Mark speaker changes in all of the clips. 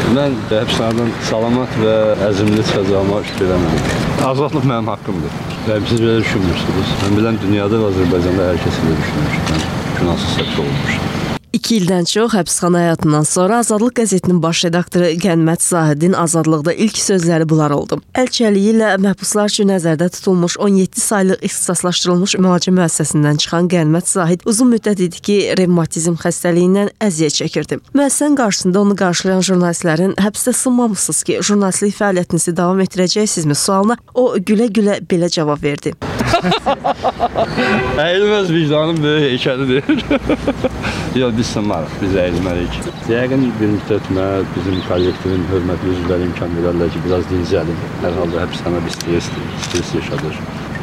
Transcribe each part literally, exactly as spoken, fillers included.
Speaker 1: Mən həbsxanadan salamat və əzmli çıxacağıma şükür edirəm. Azadlıq mənim haqqımdır. Və siz belə düşünmürsünüz. Mən bilən dünyada və Azərbaycanda hər kəs belə düşünmüş. Mən günahsız həbs olunmuşum.
Speaker 2: İki ildən çox həbsxana həyatından sonra Azadlıq qəzetinin baş redaktoru Qənimət Zahidin azadlıqda ilk sözləri bunlar oldu. Əl çəliyi ilə məhbuslar üçün nəzərdə tutulmuş on yeddi saylıq ixtisaslaşdırılmış müalicə müəssisəsindən çıxan Qənimət Zahid uzun müddət idi ki, revmatizm xəstəliyindən əziyyət çəkirdi. Müəssisənin qarşısında onu qarşılayan jurnalistlərin "Həbsdə sınmamısınız ki, jurnalistlik fəaliyyətinizi davam etdirəcəksinizmi?" sualına o gülə-gülə belə cavab verdi.
Speaker 1: Əyilməz vicdanım böyük heykəlidir. Yox, biz sınmarıq, biz əyilməliyik. Yəqin bir müddət mənə bizim kollektivin hörmətli üzvləri imkan verərlər ki, biraz dincəlim. Hər halda həbsxana bir stresdir, stres yaşadır.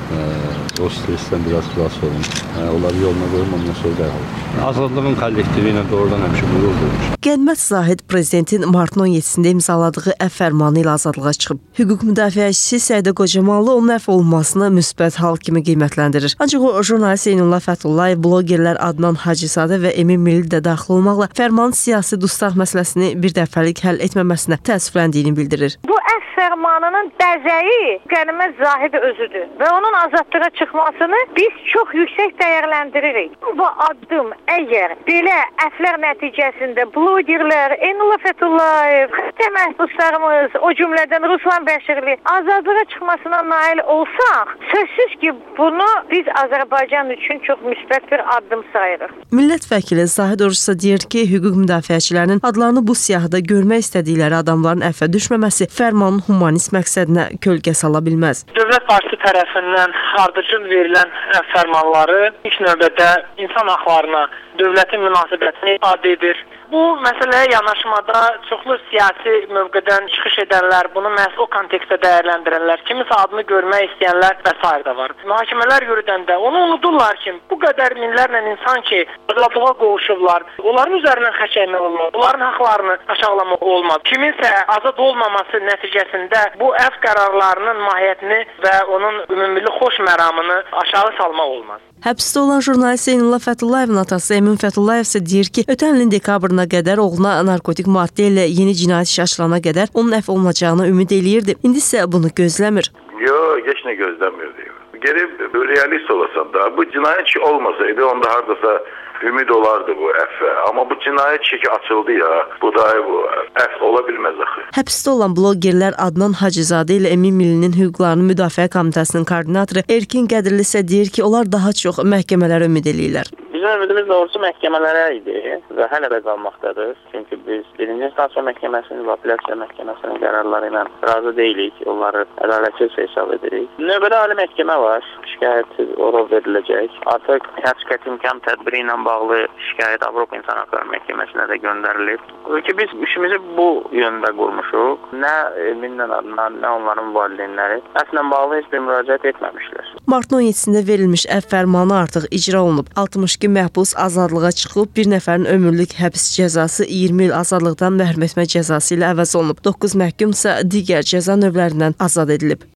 Speaker 1: O stresdən biraz xilas olun. Onları yoluna qoyum, ondan sonra dərhal. Azadlığın kollektivi ilə doğrudan həmişə qürur duymuş.
Speaker 2: Qənimət Zahid prezidentin martın on yeddisində imzaladığı əfv fərmanı ilə azadlığa çıxıb. Hüquq müdafiəçisi Səidə Qocamanlı onun əfv olunmasını müsbət hal kimi qiymətləndirir. Ancaq o, jurnalist Zeynullah Fəthullayev, blogerlər Adnan Hacızadə və Emin Milli də daxil olmaqla fərmanın siyasi dustaq məsələsini bir dəfəlik həll etməməsinə təəssüfləndiyini bildirir.
Speaker 3: Bu əfv fərmanının bəzəyi Qənimət Zahid özüdür və onun azadlığa çıxmasını biz çox yüksək dəyərləndiririk. Bu addım əgər belə əfvlər nəticəsində blogerlər, Zeynullah Fəthullayev, xəstə məhbuslarımız, o cümlədən Ruslan Bəşirli azadlığa çıxmasına nail olsaq, sözsüz ki, bunu biz Azərbaycan üçün çox müsbət bir addım sayırıq.
Speaker 2: Millət vəkili Zahid Oruçsa deyir ki, hüquq müdafiəçilərinin adlarını bu siyahıda görmək istədikləri adamların əfvə düşməməsi fərmanın humanist məqsədinə kölgə sala bilməz.
Speaker 4: Dövlət başçısı tərəfindən ardıcıl verilən fərmanları ilk növbədə insan haqlarına, dövlətin münasibətini ifadə edir. Bu məsələyə yanaşmada çoxlu siyasi mövqedən çıxış edənlər, bunu məhz o kontekstdə dəyərləndirənlər, kimisə adını görmək istəyənlər və s. da var. Mühakimələr yürüdəndə onu unudurlar ki, bu qədər minlərlə insan ki, azadlığa qovuşublar, onların üzərindən xəçəymək olmaz, onların haqlarını aşağılamaq olmaz. Kiminsə azad olmaması nəticəsində bu əfv qərarlarının mahiyyətini və onun ümumilli xoş məramını aşağı salmaq olmaz.
Speaker 2: Həbsdə olan jurnalist Zeynullah Fətullayevin atası Emin Fəthullayev isə deyir ki, ötən ilin dekabrına qədər oğluna narkotik maddə ilə yeni cinayət işi açılana qədər onun əfv olunacağını ümid eləyirdi. İndi isə bunu gözləmir.
Speaker 5: Yox, heç nə gözləmirdi. Gəlib realist olasan da, bu cinayət işi olmasaydı, onda hardasa ümid olardı bu əfvə. Amma bu cinayət işi açıldı ya, bu da bu əfv ola bilməz axı.
Speaker 2: Həbsdə olan blogerlər Adnan Hacızadə ilə Emin Millinin hüquqlarını müdafiə komitəsinin koordinatoru Erkin Qədirli isə deyir ki, onlar daha çox məhkəmələrə ümid eləyirlər.
Speaker 6: Bizim ümidimiz doğrusu məhkəmələrə idi və hələ də qalmaqdadır. Çünki biz birinci instansiya məhkəməsinin və apellyasiya məhkəməsinin qərarları ilə razı deyilik, onları ədalətsiz hesab edirik. Növbədə ali məhkəmə var, şikayət oraya veriləcək. Artıq həbs qəti imkan tədbiri ilə bağlı şikayət Avropa İnsan Haqları Məhkəməsinə də göndərilib. Ki biz işimizi bu yöndə qurmuşuq. Nə Eminlə Adnan, nə onların valideynləri əslən bağlı heç bir müraciət etməmişlər.
Speaker 2: Martın on yeddisində verilmiş əfv fərmanı artıq icra olunub. altmış iki məhbus azadlığa çıxıb, bir nəfərin ömürlük həbs cəzası iyirmi il azadlıqdan məhrum etmə cəzası ilə əvəz olunub. doqquz məhkum isə digər cəza növlərindən azad edilib.